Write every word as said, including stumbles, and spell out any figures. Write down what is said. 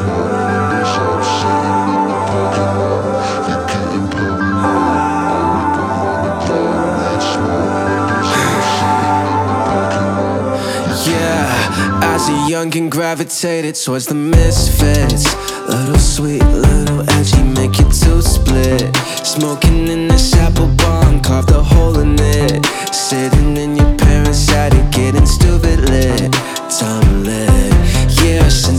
Yeah, as a youngin' gravitated towards the misfits. Little sweet, little edgy, make it two split. Smoking in this apple bong, carved a hole in it. Sitting in your parents' attic, getting stupid lit. Time lit, yeah, since